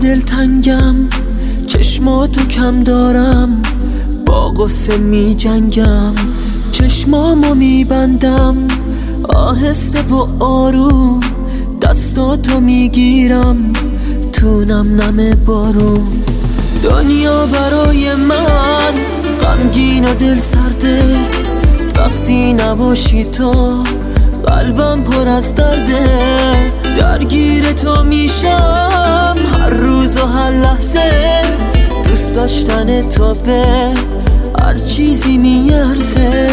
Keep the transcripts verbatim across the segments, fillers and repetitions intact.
دلتنگم، چشماتو کم دارم، با غصه می جنگم، چشمامو می بندم، آهسته و آروم دستاتو می گیرم، تو نم نم بارون. دنیا برای من غمگین و دل سرده، وقتی نباشی تو قلبم پر از درده. درگیر تو میشم هر روز و هر لحظه، دوست داشتن تو به هر چیزی میارزه.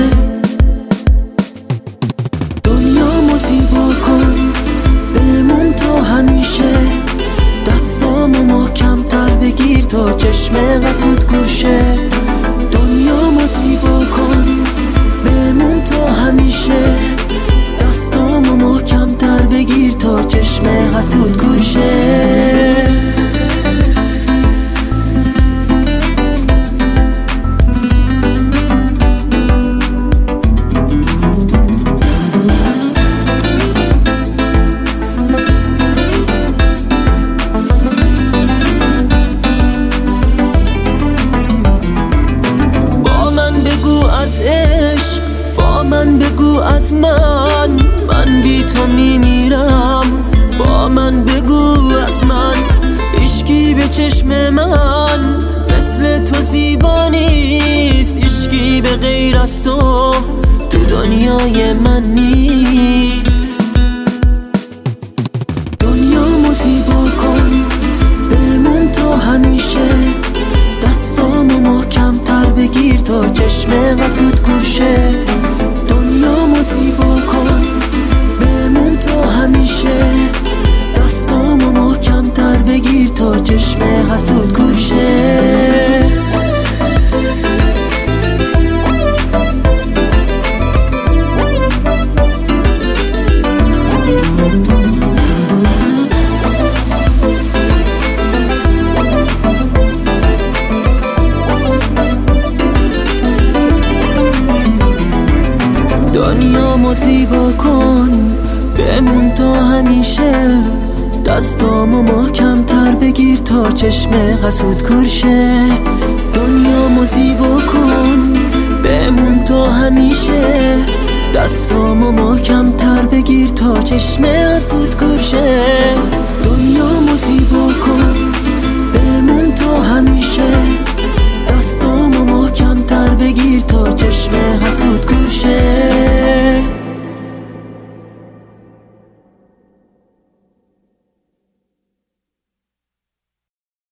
دنیامو زیبا کن بمون تو همیشه، دستامو محکم تر بگیر تا چشم حسود کشه. دنیامو زیبا کن بمون تو همیشه، دستامو محکم تر بگیر تا چشم حسود کشه. من بگو از من، من بی تو میمیرم. با من بگو از من، عشقی به چشم من مثل تو زیبا نیست. عشقی به غیر از تو تو دنیای من نیست. دنیامو زیبا کن بمون تو همیشه، دستامو محکم تر بگیر تا چشم حسود کشه. دنیامو زیبا کن بمون تو همیشه، دستامو محکم تر بگیر تا چشم حسود کشه. دنیامو زیبا کن بمون تو همیشه، دستامو محکم تر بگیر تا چشم حسود کشه. دنیامو زیبا کن بمون تو همیشه، دستامو محکم تر بگیر تا چشم حسود کشه.